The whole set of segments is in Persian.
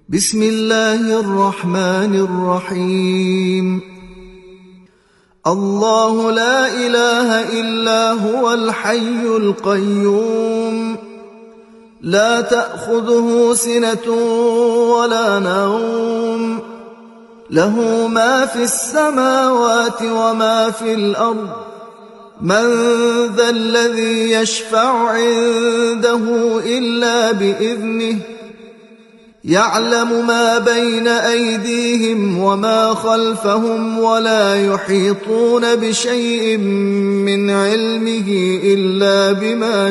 بسم الله الرحمن الرحيم. الله لا إله إلا هو الحي القيوم، لا تأخذه سنة ولا نوم، له ما في السماوات وما في الأرض، من ذا الذي يشفع عنده إلا بإذنه، يعلم ما بين أيديهم وما خلفهم، ولا يحيطون بشيء من علمه إلا بما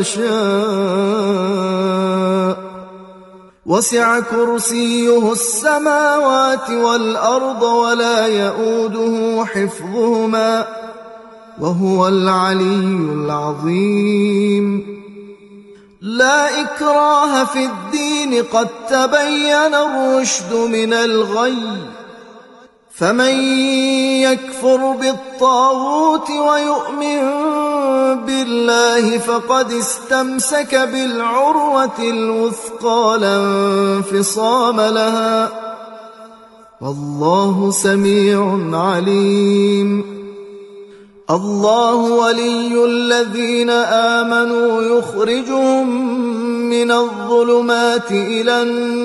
شاء، وسع كرسيه السماوات والأرض ولا يؤوده حفظهما، وهو العلي العظيم. لا إكراه في الدين، قد تبين الرشد من الغي، فمن يكفر بالطاغوت ويؤمن بالله فقد استمسك بالعروة الوثقى لا انفصام لها، والله سميع عليم. الله ولي الذين آمنوا يخرجهم من الظلمات إلى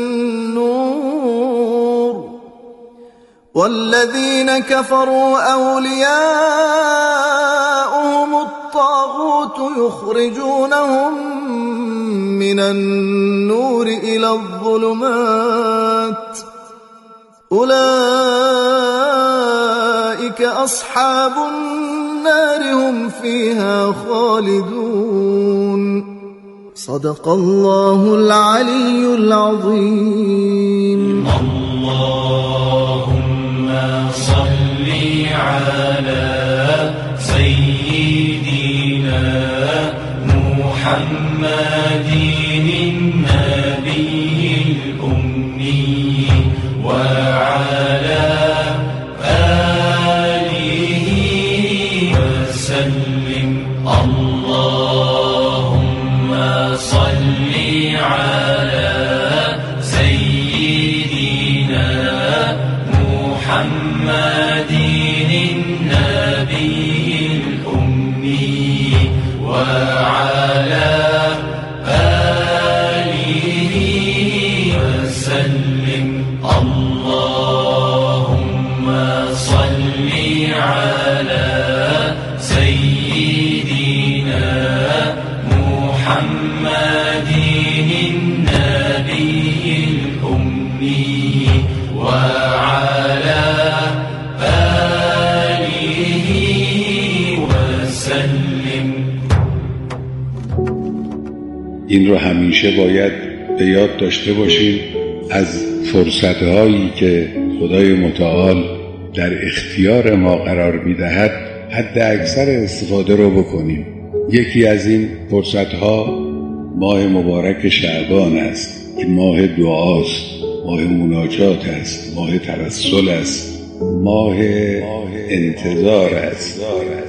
النور، والذين كفروا أولياؤهم الطاغوت يخرجونهم من النور إلى الظلمات، أولئك أصحاب النار هم فيها خالدون. صدق الله العلي العظيم. اللهم صل على سيدنا محمد النبي الأمي وعلى اللهم صل على سيدنا محمد النبي الأمي وعلى آله وسلم. اللهم صل على سيدنا محمد النبي الأمي وعلى آله وسلم. این رو همیشه باید به یاد داشته باشیم، از فرصت‌هایی که خدای متعال در اختیار ما قرار می‌دهد حد اکثر استفاده رو بکنیم. یکی از این فرصت‌ها ماه مبارک شعبان است که ماه دعاست، ماه مناجات است، ماه توسل است، ماه انتظار است.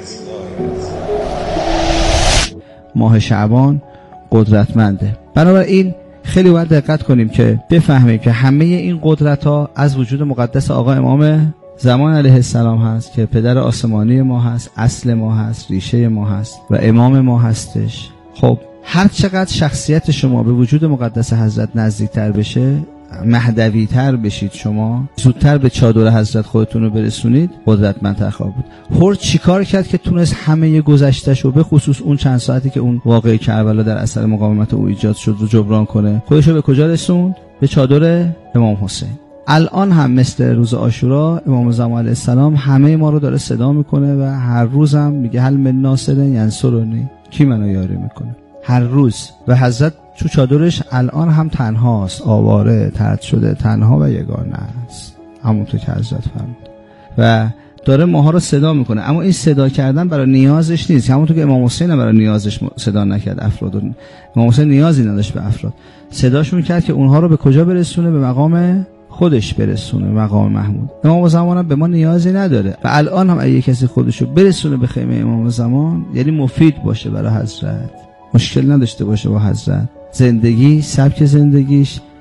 ماه شعبان قدرتمنده، بنابراین خیلی باید دقت کنیم که بفهمیم که همه این قدرت‌ها از وجود مقدس آقا امام زمان علیه السلام هست که پدر آسمانی ما هست، اصل ما هست، ریشه ما هست و امام ما هستش. خب هر چقدر شخصیت شما به وجود مقدس حضرت نزدیکتر بشه، مهدوی‌تر بشید، شما زودتر به چادر حضرت خودتون رو برسونید، قدرتمندتر خواهد بود. هر چیکار کرد که تونست همه گذشته‌شو به خصوص اون چند ساعتی که اون واقعه کربلا در اثر مقاومت او ایجاد شد رو جبران کنه؟ خودشو به کجا رسوند؟ به چادر امام حسین. الان هم مثل روز عاشورا امام زمان علیه السلام همه ما رو داره صدا میکنه و هر روز هم میگه هل من ناصر ینصرنی، کی منو یاری میکنه؟ هر روز. و حضرت تو چادرش الان هم تنهاست، آواره، طرد شده، تنها و یگانه است، همونطور که حضرت فرمود، و داره ماها رو صدا میکنه. اما این صدا کردن برای نیازش نیست، همونطور که امام حسین برای نیازش صدا نکرد افراد. امام حسین نیازی نداشت به افراد، صداشون کرد که اونها رو به کجا برسونه؟ به مقام خودش برسونه، مقام محمود. امام زمان به ما نیازی نداره و الان هم اگه کسی خودشو برسونه به خیمه امام زمان، یعنی مفید باشه برای حضرت، مشکل نداشته باشه با حضرت، زندگی، سبک زندگیش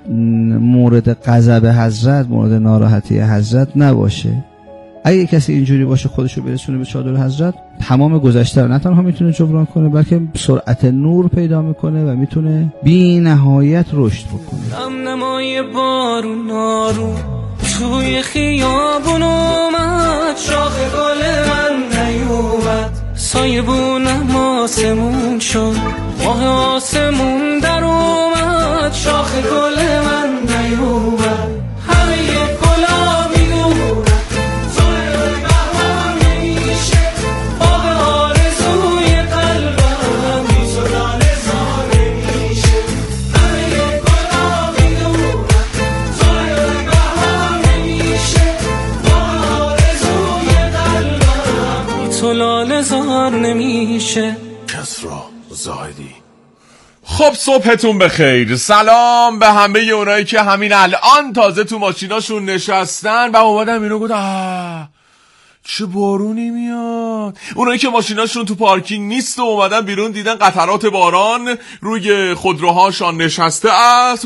مورد غضب حضرت، مورد ناراحتی حضرت نباشه. اگه کسی اینجوری باشه خودشو برسونه به چادر حضرت، تمام گذشته رو نه تنها میتونه جبران کنه بلکه سرعت نور پیدا میکنه و میتونه بی نهایت رشد بکنه. نمای بارون نارون توی خیابون اومد، شاخ گل من نیومد، سایبونم آسمون شد، ماه آسمون در اومد، شاخ گل من نیومد، همه گلا میدونم زور بهار نمیشه، باغ آرزوی قلبم میزدن زار نمیشه، همه گلا میدونم زور بهار نمیشه، باغ آرزوی قلبم میزدن زار نمیشه. کسرا زاهدی. خب صبحتون بخیر. سلام به همه اونایی که همین الان تازه تو ماشیناشون نشستن و اومدن اینو گفتن چه بارونی میاد. اونایی که ماشیناشون تو پارکینگ نیست و اومدن بیرون دیدن قطرات باران روی خودروهاشان نشسته است.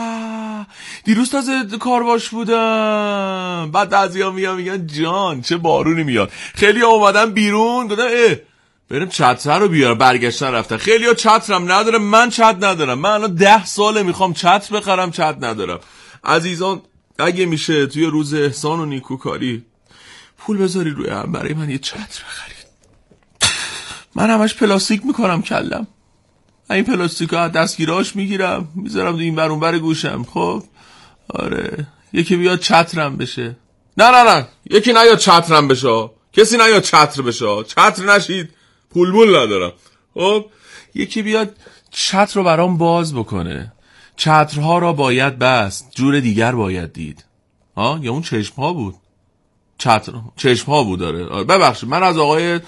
دیروز تازه کارواش بودم. بعد بعضیا میگن جان چه بارونی میاد. خیلی اومدن بیرون گفتن بریم چتر رو بیار. برگشتن رفتن. خیلی ها چترم نداره، من چتر ندارم. من الان 10 ساله میخوام چتر بخرم، چتر ندارم. عزیزان اگه میشه توی روز احسان و نیکوکاری پول بذاری روی هم برای من یه چتر بخرید. من همش پلاستیک میکنم کلم. این پلاستیک ها دستگیراش میگیرم میذارم این بر اون بر گوشم. خب آره یکی بیاد چترم بشه. نه یکی نیاد چترم بشه. کسی نیاد چتر بشه. چتر نشید پول ندارم. خب یکی بیاد چتر رو برام باز بکنه. چترها را باید بست، جور دیگر باید دید. یا اون چشمها بود. چشمها بود. داره ببخشید من از آقای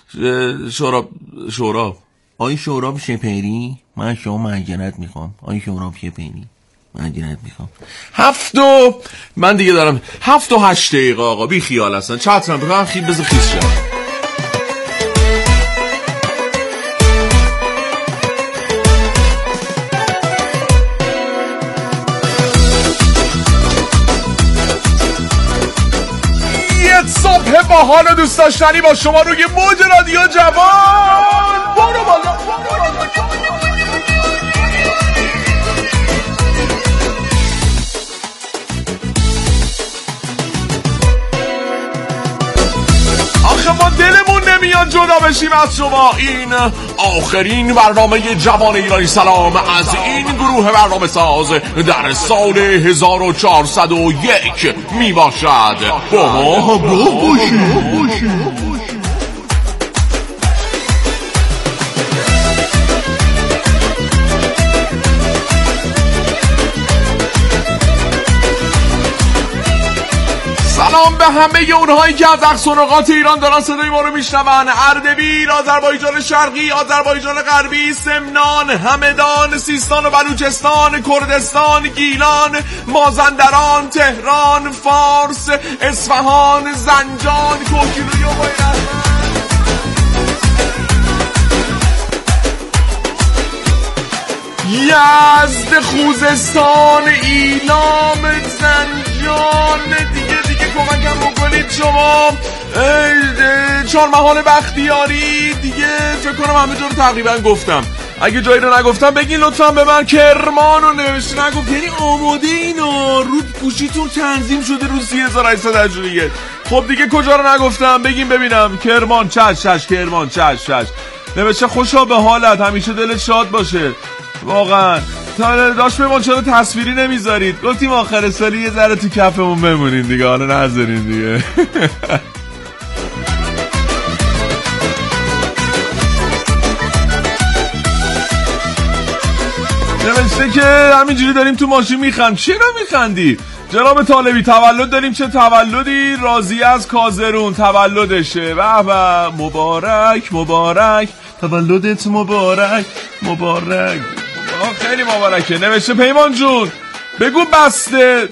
شوراب آقای شوراب شپری من شما معجنت میخوام. آقای شوراب شپری معجنت میخوام. 7 من دیگه دارم 7 و 8 دقیقه آقا بی خیال هستن. چترم بکنم خیلی بذار خیس شد. صبح با حال دوست داشتنی با شما روی موج رادیو جوان. برو بالا. آخه ما دلمون نمیاد جدا بشیم از شما. این آخرین برنامه جوان ایرانی سلام از این گروه برنامه ساز در سال 1401 می باشد. با ما همراه باشید. سلام به همه اونهایی که از اقصا نقاط ایران دارن صدای ما رو میشنون. اردبیل، آذربایجان شرقی، آذربایجان غربی، سمنان، همدان، سیستان و بلوچستان، کردستان، گیلان، مازندران، تهران، فارس، اصفهان، زنجان، کوهگیلوی و یزد، خوزستان، ایلام، زنجان. دیگه کمکم بکنید شما. چهارمحال بختیاری. دیگه فکر کنم همه جا رو تقریبا گفتم. اگه جایی رو نگفتم بگین لطفا به من. کرمان رو نوشته نگفت یعنی آماده اینا رو گوشیتون تنظیم شده رو 3800 اجوریه. خب دیگه کجا رو نگفتم بگین ببینم. کرمان چش کرمان چش نوشته خوشا به حالت، همیشه دلت شاد باشه. واقعا داشت بمون چرا تصویری نمیذارید؟ گفتیم آخر سالی یه ذره تو کفمون بمونین دیگه. حالا نذارین دیگه. نوشته که همینجوری داریم تو ماشین میخند. چرا میخندی؟ جناب طالبی تولد داریم. چه تولدی؟ راضی از کازرون تولدشه. و مبارک تولدت مبارک. خیلی مبارکه. نوشته پیمان جون بگو پسته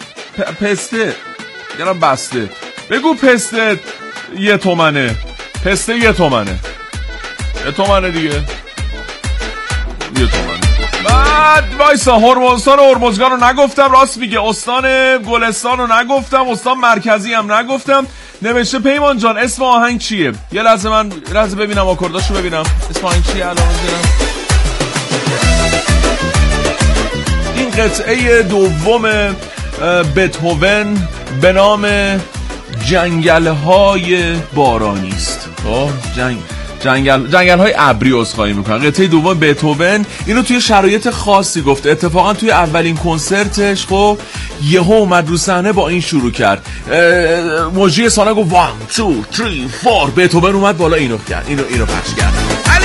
بگو پسته 1 تومنه. پسته 1 تومنه. 1 تومنه دیگه. 1 تومنه. بعد وایسا هرمزستان و هرمزگان رو نگفتم، راست میگه، استان گلستان رو نگفتم، استان مرکزی هم نگفتم. نوشته پیمان جان اسم آهنگ چیه؟ یه لحظه من ببینم آکورداشو ببینم. اسم آهنگ چیه الان بزنم. این قطعه دوم بتهوون به نام جنگل‌های بارانی است. جنگل های ابری عذرخواهی میکنن. قطعه دوم بتهوون اینو توی شرایط خاصی گفته. اتفاقا توی اولین کنسرتش خب یهو اومد رو صحنه با این شروع کرد. مجری سانا گفت 1 2 3 4 بتهوون اومد بالا اینو کرد. اینو پخش کرد.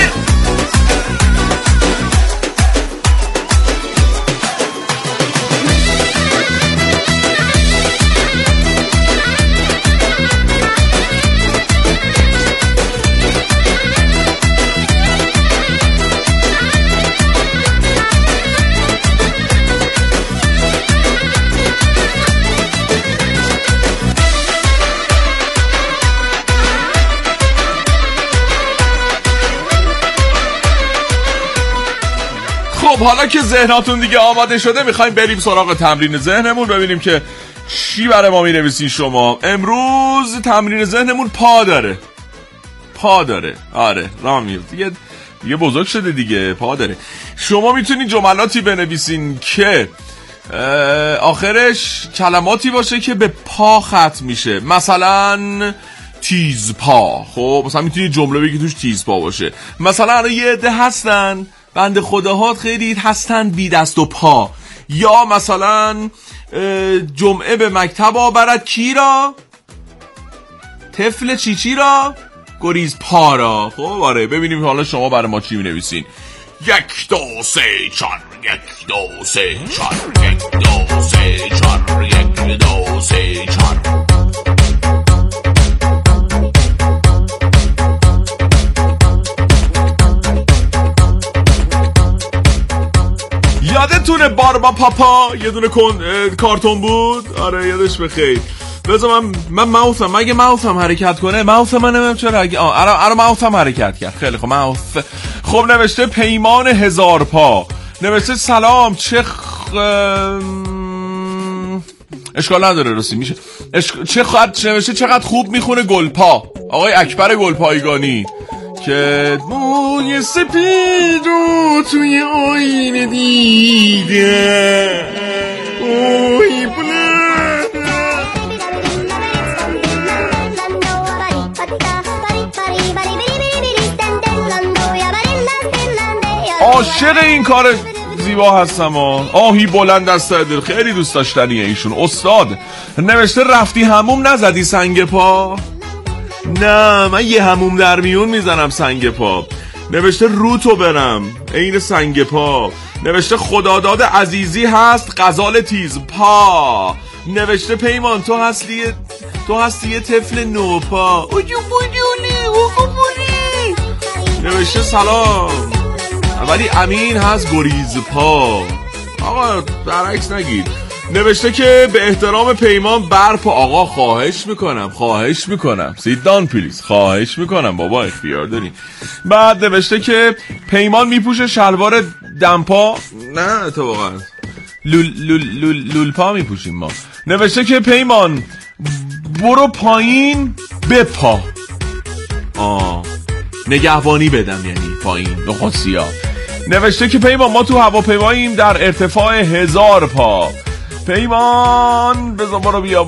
خب حالا که ذهناتون دیگه آماده شده میخوایم بریم سراغ تمرین ذهنمون، ببینیم که چی برای ما مینویسین شما. امروز تمرین ذهنمون پا داره. آره راه میفته دیگه بزرگ شده دیگه، پا داره. شما میتونین جملاتی بنویسین که آخرش کلماتی باشه که به پا ختم میشه. مثلا تیز پا. خب مثلا میتونی جمله بگی توش تیز پا باشه. مثلا یه عده هستن بنده خداها خیلی هستن بی دست و پا. یا مثلا جمعه به مکتب آورد کی را؟ طفل چیچی را؟ گریز پا را. خب آره ببینیم حالا شما برای ما چی می نویسین. 1 2 3 4 1 2 3 4 1 2 3 4 1 2 3 4. یادتونه باربا پاپا یه دونه کارتون بود؟ آره یادش بخیر. بذار من ماوسم، مگه ماوسم حرکت کنه؟ ماوس من نمیم چرا آره ماوسم حرکت کرد. خیلی خب ماوس. خب نوشته پیمان 1000 پا. نوشته سلام اشکال نداره راستی میشه نوشته چقدر خوب میخونه گلپا. آقای اکبر گلپایگانی که موی سپیدو توی آینه دیده اوی عاشق این کار زیبا هستم. آهی بلند از دل، خیلی دوست داشتنیه ایشون. استاد نوشته رفتی هموم نزدی سنگ پا؟ نه من یه هموم در میون میزنم سنگ پا. نوشته روتو برم عین سنگ پا. نوشته خداداد عزیزی هست غزال تیز پا. نوشته پیمان تو هستی یه طفل نوپا. نوشته سلام ولی امین هست گریز پا. آقا برعکس نگید. نوشته که به احترام پیمان برپا. آقا خواهش میکنم سید دان پلیز، خواهش میکنم بابا اختیار داری. بعد نوشته که پیمان میپوشه شلوار دمپا. نه اتفاقا لولپا میپوشیم ما. نوشته که پیمان برو پایین بپا. نگهبانی بدم یعنی پایین نقاط سیاه. نوشته که پیمان ما تو هواپیماییم در ارتفاع 1000 پا. پیمان بذار برو بیا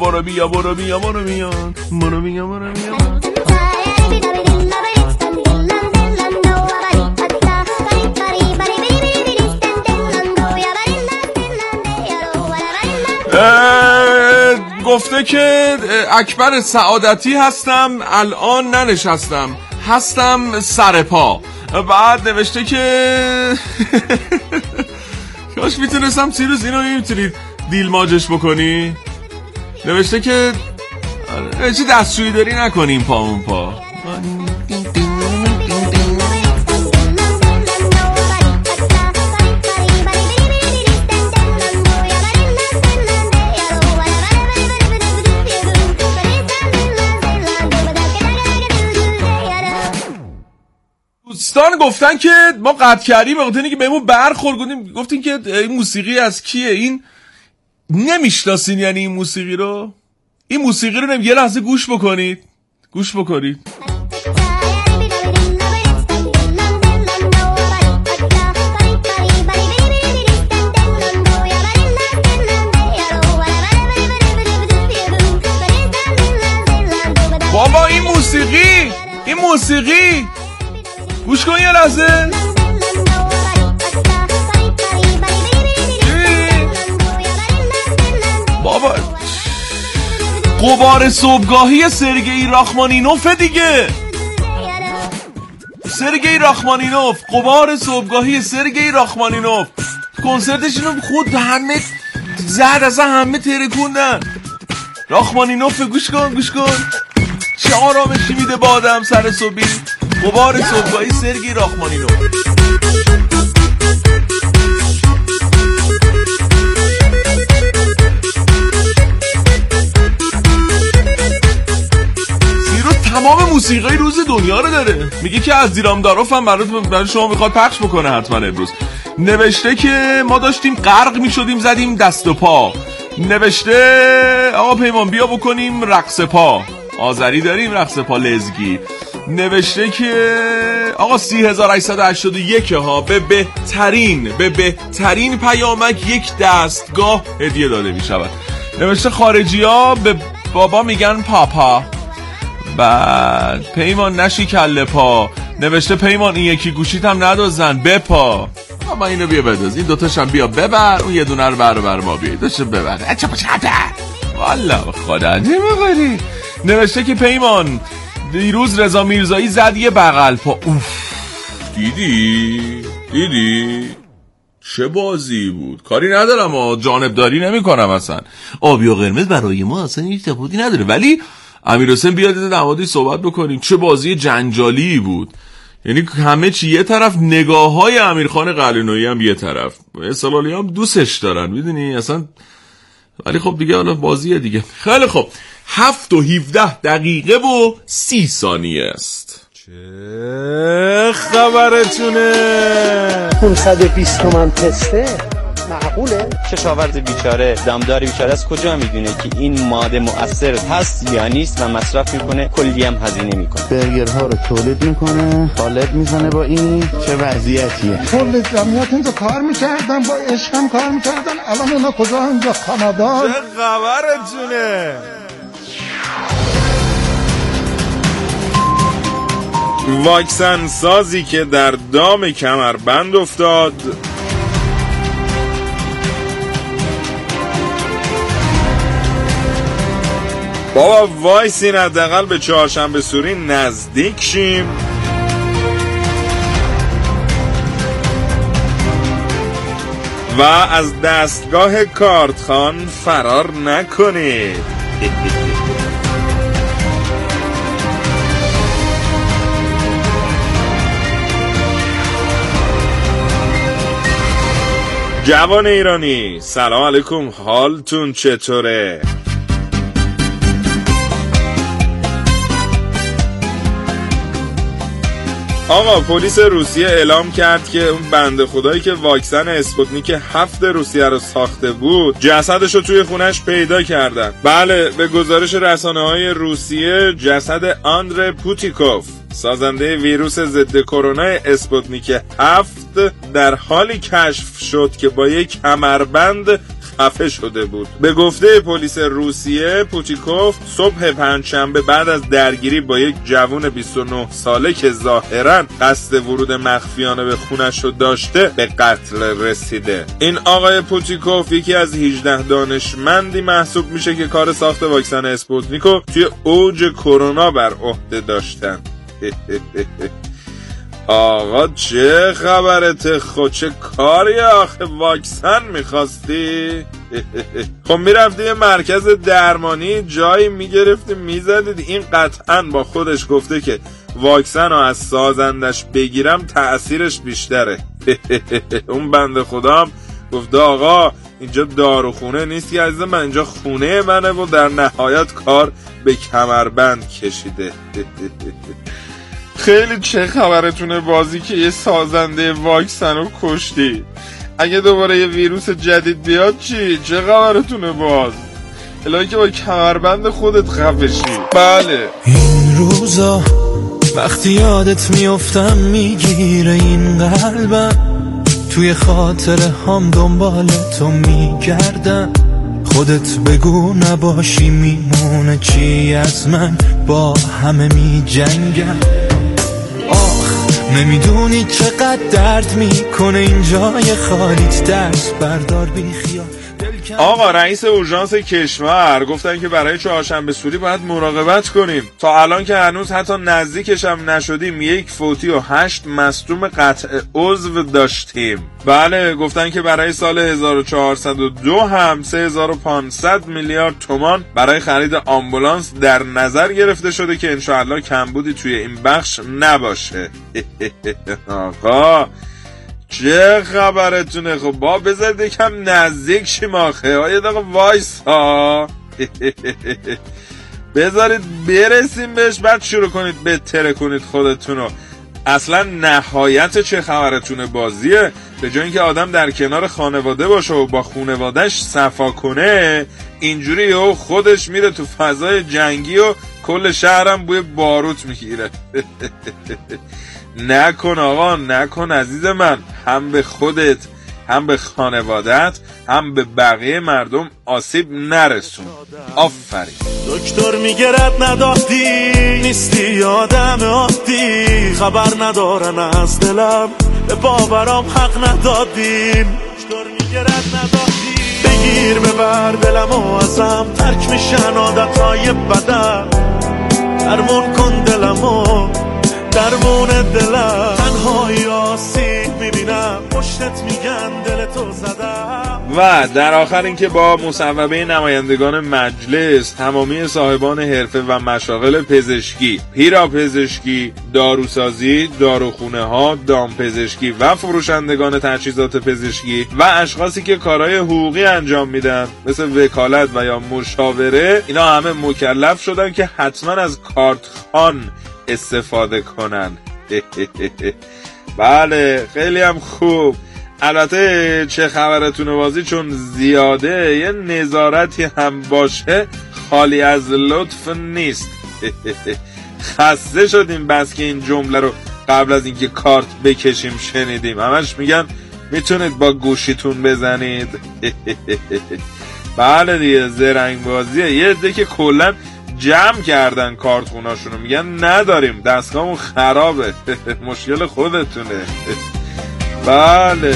گفته که اکبر سعادتی هستم الان ننشستم هستم سر پا. بعد نوشته که کاش میتونستم سیروس اینو میتونید دیل ماجش بکنی. نوشته که چه دستشویی داری نکنیم پامون پا. دوستان گفتن که ما قطع کردیم به خاطر اینکه بهمون برخورد، گفتین که این موسیقی از کیه؟ این نمیشناسین یعنی این موسیقی رو یه لحظه گوش بکنید. بابا این موسیقی گوش کن یه لحظه. بابا غبار صبحگاهی سرگئی راخمانینوف دیگه. غبار صبحگاهی سرگئی راخمانینوف. کنسرتش اینو خود همه زد، اصلا همه ترکوندن. راخمانینوف گوش کن چه آرامشی میده با آدم سر صبحی. غبار صبحگاهی سرگئی راخمانینوف. تمام موسیقی روز دنیا رو داره. میگه که از دیرامداروف هم برای شما میخواد پخش بکنه حتما امروز. نوشته که ما داشتیم غرق میشدیم زدیم دست و پا. نوشته آقا پیمان بیا بکنیم رقص پا. آذری داریم رقص پا لزگی. نوشته که آقا 3881 ها به بهترین پیامک یک دستگاه هدیه داده میشود. نوشته خارجی ها به بابا میگن پاپا. بعد پیمان نشی کله پا. نوشته پیمان این یکی گوشیت هم ندازن بپا. اما اینو بیا بداز، این دوتاشم بیا ببر، اون یه دونه رو بر ما بیایی دوشو ببر. اچه والا خدا نمیبری. نوشته که پیمان دیروز رضا میرزایی زد یه بغل پا. اوف دیدی چه بازی بود. کاری ندارم و جانبداری نمی کنم اصلا. آبی و قرمز برای ما اصلا هیچ تفاوتی نداره، ولی امیرحسین بیاد در موردش صحبت بکنیم. چه بازی جنجالی بود. یعنی همه چی یه طرف، نگاه‌های امیرخان قلعه‌نویی هم یه طرف، اسلالی هم دوستش دارن میدونی اصلا. ولی خب دیگه حالا بازیه دیگه. خیلی خب 7:17:30 است. چه خبرتونه؟ 520 تومن تسته معقوله؟ کشاورز بیچاره، دامدار بیچاره از کجا میدونه که این ماده مؤثر هست یا نیست و مصرف میکنه، کلی هم هزینه میکنه. برگرها رو تولید میکنه، قالب میزنه. با این چه وضعیتیه؟ کل جمعیت اینجا کار میکردن، با عشقم کار میکردن، الان اونا کجا؟ اینجا کانادا. چه خبرتونه؟ واکسن سازی که در دام کمربند افتاد. بابا وایسین حداقل به چهارشنبه سوری نزدیک شیم. و از دستگاه کارتخوان فرار نکنید. جوان ایرانی سلام علیکم، حالتون چطوره؟ آقا پلیس روسیه اعلام کرد که اون بنده خدایی که واکسن اسپوتنیک 7 روسیه رو ساخته بود جسدش رو توی خونش پیدا کردن. بله، به گزارش رسانه‌های روسیه جسد آندره پوتیکوف سازنده ویروس ضد کرونا اسپوتنیک 7 در حالی کشف شد که با یک کمربند خفه شده بود. به گفته پلیس روسیه پوتیکوف صبح پنجشنبه بعد از درگیری با یک جوان 29 ساله که ظاهراً قصد ورود مخفیانه به خونش رو داشته به قتل رسیده. این آقای پوتیکوف یکی از 18 دانشمندی محسوب میشه که کار ساخت واکسن اسپوتنیک رو توی اوج کرونا بر عهده داشتن. آقا چه خبرته؟ خود چه کاری آخه واکسن میخواستی؟ خب میرفتی یه مرکز درمانی جایی میگرفتی میزدید. این قطعا با خودش گفته که واکسن رو از سازندش بگیرم تأثیرش بیشتره. اون بنده خدا هم گفته آقا اینجا داروخونه نیست که عزیز من، اینجا خونه منه و در نهایت کار به کمربند کشیده. خیلی چه خبرتونه بازی که یه سازنده واکسن رو کشتی؟ اگه دوباره یه ویروس جدید بیاد چی؟ چه خبرتونه باز؟ الهی که با کمربند خودت خفشی. بله این روزا وقتی یادت میافتم میگیره این قلبم، توی خاطره هم دنبال تو میگردم. خودت بگو نباشی میمونه چی از من، با همه میجنگم. نمیدونی چقدر درد میکنه این جای خالیت، درس بردار بی خیال. آقا رئیس اورژانس کشور گفتن که برای چهارشنبه سوری باید مراقبت کنیم. تا الان که هنوز حتی نزدیکش هم نشدیم 1 فوتی و 8 مصدوم قطع عضو داشتیم. بله گفتن که برای سال 1402 هم 3500 میلیارد تومان برای خرید آمبولانس در نظر گرفته شده که انشاءالله کمبودی توی این بخش نباشه. آقا چه خبرتونه؟ خب با بذارید یکم نزدیک شیم آخه. یه دقیقه وایسا بذارید برسیم بهش بعد شروع کنید بهتره کنید خودتونو. اصلا نهایت چه خبرتونه بازیه. به جای اینکه آدم در کنار خانواده باشه و با خانواده‌اش صفا کنه، اینجوری و خودش میره تو فضای جنگی و کل شهرم بوی باروت میگیره. نکن آقا نکن عزیز من، هم به خودت هم به خانوادت هم به بقیه مردم آسیب نرسون. آفرین. دکتر میگرد ندادی، نیستی آدم عادی، خبر ندارن از دلم، به باورام حق ندادین. دکتر میگرد ندادی، بگیر ببر دلمو ازم، ترک میشن عادتهای بدم، درمون کن دلمو درمون دلم، تنهایی آسیب میبینم، پشتت میگن دلتو زدم. و در آخر اینکه با مصوبه نمایندگان مجلس تمامی صاحبان حرفه و مشاغل پزشکی، پیراپزشکی، داروسازی، داروخونه ها، دامپزشکی و فروشندگان تجهیزات پزشکی و اشخاصی که کارهای حقوقی انجام میدن مثل وکالت و یا مشاوره، اینا همه مکلف شدن که حتما از کارت خان استفاده کنن. بله خیلی هم خوب. البته چه خبرتونه بازی چون زیاده یه نظارتی هم باشه خالی از لطف نیست. خسته شدیم بس که این جمله رو قبل از اینکه کارت بکشیم شنیدیم. همش میگن میتونید با گوشیتون بزنید. بله دیگه زرنگ بازیه. یه عده که کلن جمع کردن کارت خوناشونو میگن نداریم دستگاهمون خرابه. مشکل خودتونه. بله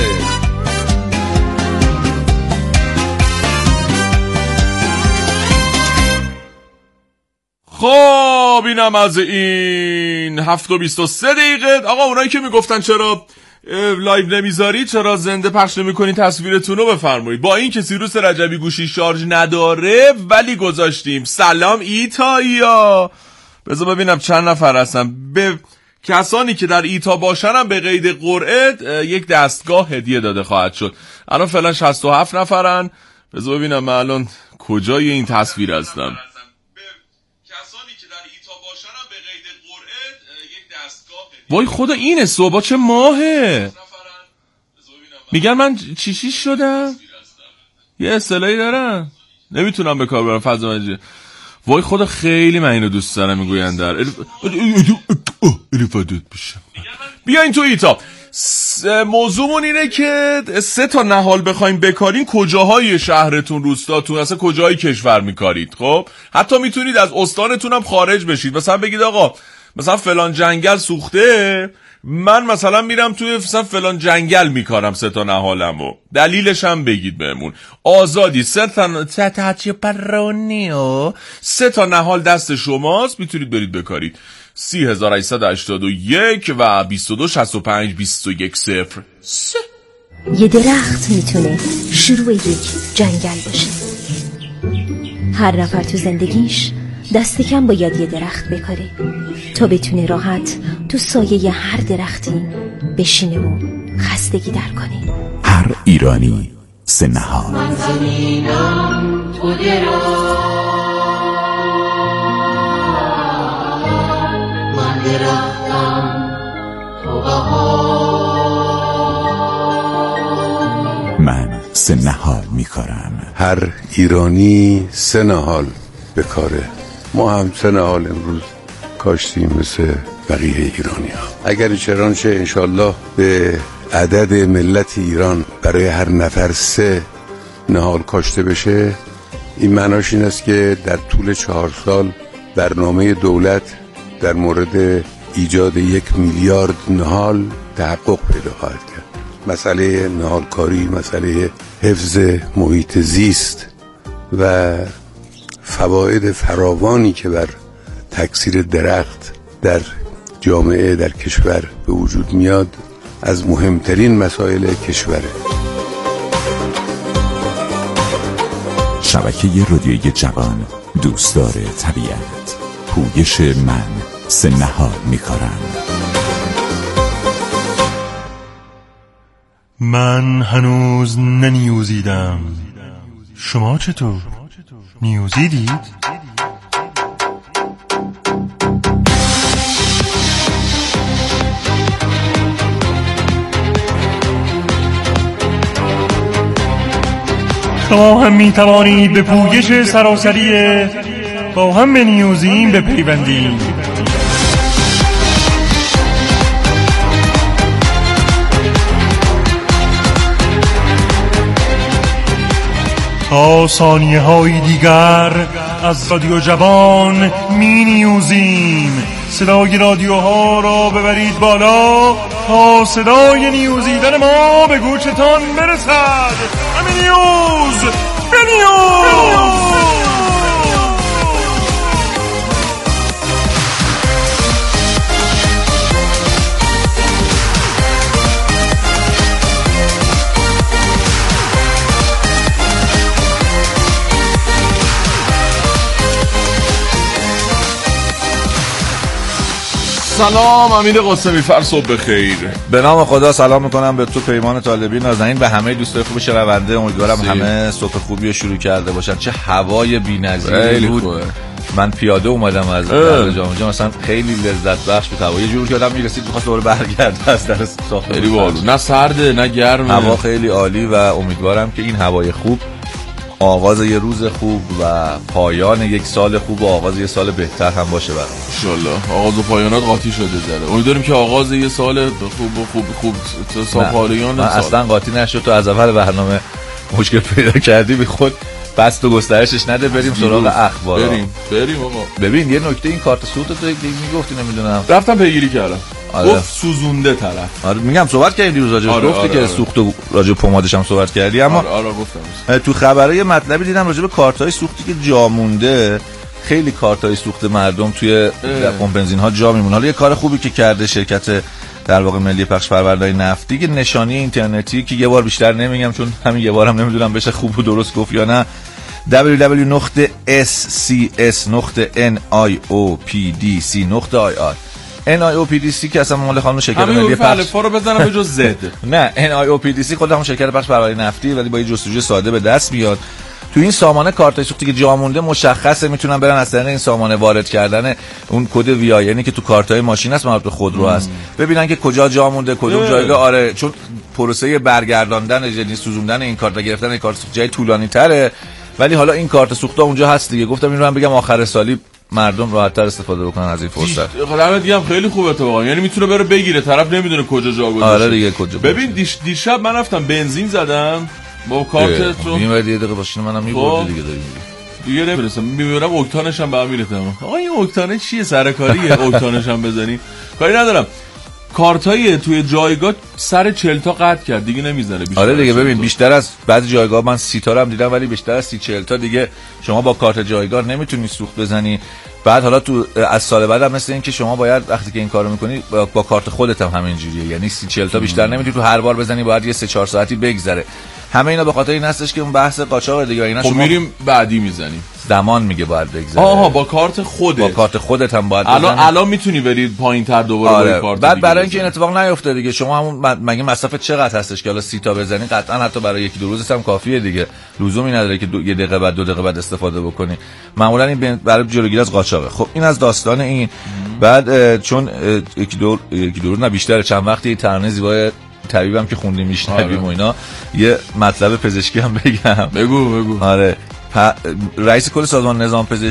خب اینم از این 7:23 دقیقه. آقا اونایی که میگفتن چرا لایو نمیذاری، چرا زنده پخش نمیکنی تصویرتون رو بفرمایید. با این که سیروس رجبی گوشی شارژ نداره ولی گذاشتیم. سلام ایتایا. بذار ببینم چند نفر هستن. به کسانی که در ایتا باشنم به قید قرعه یک دستگاه هدیه داده خواهد شد. الان فعلا 67 نفرن. بذار ببینم من الان کجای این تصویر هستم. وای خدا این صبح چه ماهه. میگن من چیشی شدم. یه اصطلاحی دارم نمیتونم به کار برم. فضا مجید وای خدا خیلی من اینو دوست دارم. میگوین در بیاین تو ایتا. موضوعمون اینه که 3 نهال بخوایم بکارین کجاهای شهرتون، روستاتون، اصلا کجای کشور میکارید. خب حتی میتونید از استانتون هم خارج بشید. مثلا بگید آقا مثلا فلان جنگل سوخته، من مثلا میرم توی مثلا فلان جنگل میکارم 3 نهالمو. دلیلش هم بگید بهمون. آزادی. 3 نهال دست شماست، میتونید برید بکارید. 3881 و 2265 210. یه درخت میتونه شروع یک جنگل باشه. هر نفر تو زندگیش دست کم باید یه درخت بکاره تا بتونه راحت تو سایه هر درختی بشینه و خستگی در کنه. هر ایرانی 3 نهال. من زمینم تو درخت، من درختم سه نهال میکارن. هر ایرانی سه نهال بکاره. ما هم سه نهال امروز کاشتیم مثل بقیه ایرانی ها. اگر چنانچه انشالله به عدد ملت ایران برای هر نفر 3 نهال کاشته بشه، این معناش این است که در طول 4 سال برنامه دولت در مورد ایجاد 1 میلیارد نهال تحقق پیدا خواهد کرد. مسئله نهالکاری، مسئله حفظ محیط زیست و فواید فراوانی که بر تکثیر درخت در جامعه در کشور به وجود میاد از مهمترین مسائل کشوره. شبکه رادیویی جوان، دوستدار طبیعت، پویش من، سه نهال میکارن. من هنوز ننیوزیدم. شما چطور؟ نیوزیدید؟ شما هم می توانید به پویش سراسری با هم بنیوزیم بپیوندیم. تا ثانیه های دیگر از رادیو جوان می نیوزیم. صدای رادیوها را ببرید بالا تا صدای نیوزیدن ما به گوشتان برسد. همین نیوز بنیوز. سلام، امیر قاسمی فر، صبح بخیر. به نام خدا سلام میکنم به تو پیمان طالبی نازنین و همه دوستای خوب شنونده. امیدوارم همه صبح خوبی رو شروع کرده باشن. چه هوای بی‌نظیری بود. من پیاده اومدم از در جامجا، مثلا خیلی لذت بخش بود. هوا یه جوری که آدم میرسید می‌خواست دوباره برگرده از در ساخت. خیلی باحال، نه سرده نه گرمه، هوا خیلی عالی و امیدوارم که این هوای خوب آغاز یه روز خوب و پایان یک سال خوب و آغاز یه سال بهتر هم باشه برام. ان شاءالله آغاز و پایانات قاطی شده داره. امیدواریم که آغاز یه سال خوب تا پایان اصلا قاطی نشد. تو از اول برنامه مشکل پیدا کردی، به خود بس تو گسترشش نده. بریم سراغ اخبار. بریم آقا. ببین یه نکته، این کارت سوخت تو میگفتی نمیدونم، رفتم پیگیری کردم. گفت سوزونده طرف. آره میگم صحبت کردیم دیروز راجع به گفتی که سوخت و راجع به پمادش هم صحبت کردی، اما آره گفتم. تو خبرای مطلبی دیدم راجع به کارت‌های سوختی که جا مونده. خیلی کارت‌های سوخت مردم توی پمپ بنزین‌ها جا میمونه. حالا یه کار خوبی که کرده شرکت در واقع ملی پخش پروردهای نفتی که نشانی اینترنتی که یه بار بیشتر نمیگم چون همین یه بارم نمیدونم بشه خوب و درست گفت یا نه، www.scs.niopdc.ir NIOPDC که اصلا مال خانم شرکت ملی پخش الفا رو بزنم به جز زد. نه NIOPDC خود همون شرکت پخش پروردهای نفتی، ولی با یه جستجوی ساده به دست میاد. تو این سامانه کارتای سوختی که جا مونده مشخصه، میتونن برن از طریق این سامانه وارد کردن اون کد وی آی یعنی که تو کارتای ماشین هست، مربوط به خودرو هست، ببینن که کجا جا مونده، کدوم جایگاه. آره چون پروسه برگرداندن یعنی سوزوندن این کارت و گرفتن این کارت سوخت جای طولانی تره، ولی حالا این کارت سوختا اونجا هست دیگه. گفتم این رو هم بگم آخر سالی مردم راحت‌تر استفاده بکنن از این فرصت. خدمت دیگه هم خیلی خوبه اتفاقا، یعنی میتونه بره بگیره، طرف نمیدونه کجا جا گذاشته. آره دیگه کجا. ببین دیشب من رفتم بنزین زدم با کارت تو میمونه یه دقیقه باشین منم میبرد دیگه دیگه نمیرسم. میبینم اکتانش هم به هم میرسم. آقا این اکتانه چیه؟ سرکاریه اکتانش هم بزنی؟ کاری ندارم. کارتای توی جایگاه سر 40 تا قطع کرد دیگه نمیزنه بیشتر. آره دیگه ببین بیشتر از بعضی جایگاه من 30 تا هم دیدم، ولی بیشتر از 30-40 تا دیگه شما با کارت جایگاه نمیتونی سوخت بزنی. بعد حالا تو از سال بعد هم مثل این که شما باید وقتی که این کارو میکنی با کارت خودت هم همین جوریه، یعنی 30-40 تا بیشتر نمیتونی تو هر بار بزنی، باید یه 3-4 ساعتی بگذره. همه اینا به خاطر این هستش که اون بحث قاچاق دیگه اینا شما میریم بعدی میزنیم. زمان میگه باید بگذره. آها با کارت خودت. با کارت خودت هم باید بزنی. الان میتونی بری پایین‌تر دوباره با کارت. بعد برای اینکه این اتفاق نیفته دیگه شما همون مگه مصرف چقدر هستش که حالا 30 تا بزنی، قطعا حتی برای 1-2 روزت هم کافیه دیگه. لزومی نداره که 1 دقیقه بعد 2 دقیقه بعد استفاده بکنی. معمولا این برای جلوگیری از قاچاقه. خب این از داستان این. بعد چون 1-2 نه بیشتر چند وقتی ترانه زیبای طبیبم که خوندیم میشنویم و اینا، یه مطلب پزشکی هم بگم. بگو. آره، رئیس کل سازمان نظام پزشکی